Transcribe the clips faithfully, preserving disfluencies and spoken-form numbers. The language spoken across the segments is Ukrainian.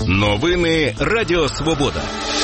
Новини Радіо Свобода.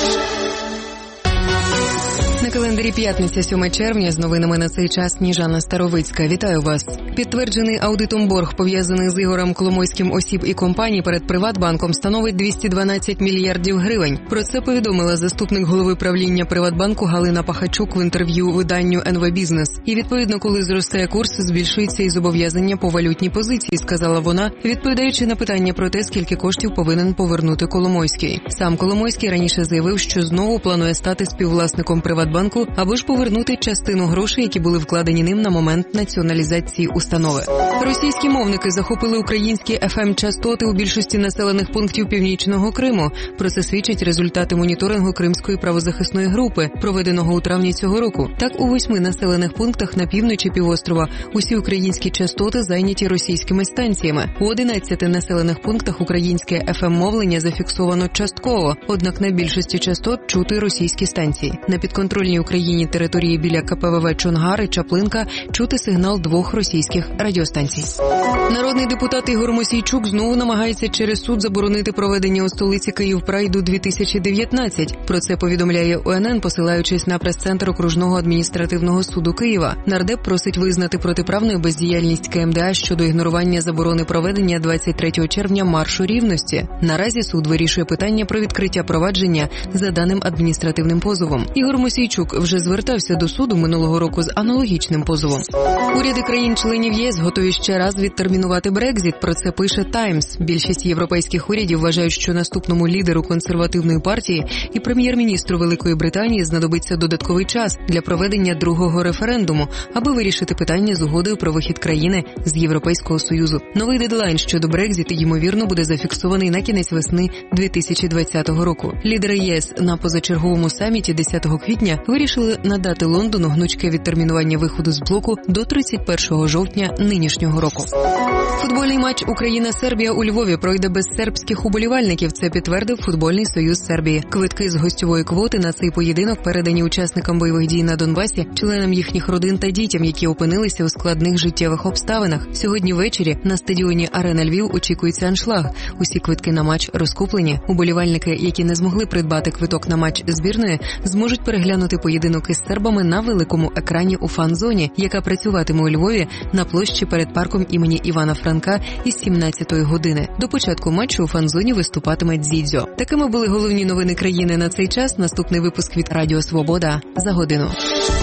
На календарі п'ятниця, сьоме червня, з новинами на цей час Сніжана Старовицька. Вітаю вас. Підтверджений аудитом борг, пов'язаний з Ігорем Коломойським осіб і компаній перед Приватбанком, становить двісті дванадцять мільярдів гривень. Про це повідомила заступник голови правління Приватбанку Галина Пахачук в інтерв'ю виданню ен ве Бізнес. І відповідно, коли зростає курс, збільшується і зобов'язання по валютній позиції, сказала вона, відповідаючи на питання про те, скільки коштів повинен повернути Коломойський. Сам Коломойський раніше заявив, що знову планує стати співвласником Приватбанку, або ж повернути частину грошей, які були вкладені ним на момент націоналізації установи. Російські мовники захопили українські еф ем-частоти у більшості населених пунктів Північного Криму. Про це свідчать результати моніторингу Кримської правозахисної групи, проведеного у травні цього року. Так, у восьми населених пунктах на півночі півострова усі українські частоти зайняті російськими станціями. У одинадцяти населених пунктах українське еф ем-мовлення зафіксовано частково, однак на більшості частот чути російські станції. На підконтрольній Україні території біля ка пе ве ве Чонгар і Чаплинка чути сигнал двох російських радіостанцій. Народний депутат Ігор Мосійчук знову намагається через суд заборонити проведення у столиці Київпрайду дві тисячі дев'ятнадцять. Про це повідомляє о ен ен, посилаючись на прес-центр окружного адміністративного суду Києва. Нардеп просить визнати протиправною бездіяльність ка ем де а щодо ігнорування заборони проведення двадцять третього червня маршу рівності. Наразі суд вирішує питання про відкриття провадження за даним адміністративним позовом. Ігор Мосійчук вже звертався до суду минулого року з аналогічним позовом. Уряди країн-членів ЄС готові ще раз відтермінувати Брекзіт, про це пише Таймс. Більшість європейських урядів вважають, що наступному лідеру консервативної партії і прем'єр-міністру Великої Британії знадобиться додатковий час для проведення другого референдуму, аби вирішити питання з угодою про вихід країни з Європейського Союзу. Новий дедлайн щодо Брекзіту, ймовірно, буде зафіксований на кінець весни дві тисячі двадцятого року. Лідери ЄС на позачерговому саміті десятого квітня вирішили надати Лондону гнучке відтермінування виходу з блоку до тридцять першого жовтня нинішнього року. Футбольний матч Україна-Сербія у Львові пройде без сербських уболівальників, це підтвердив Футбольний союз Сербії. Квитки з гостьової квоти на цей поєдинок передані учасникам бойових дій на Донбасі, членам їхніх родин та дітям, які опинилися у складних життєвих обставинах. Сьогодні ввечері на стадіоні Арена Львів очікується аншлаг. Усі квитки на матч розкуплені. Уболівальники, які не змогли придбати квиток на матч збірної, зможуть переглянути поєдинок із сербами на великому екрані у фан-зоні, яка працюватиме у Львові на площі перед парком імені Івана Франка із сімнадцятої години. До початку матчу у фан-зоні виступатиме Дзідзьо. Такими були головні новини країни на цей час. Наступний випуск від Радіо Свобода за годину.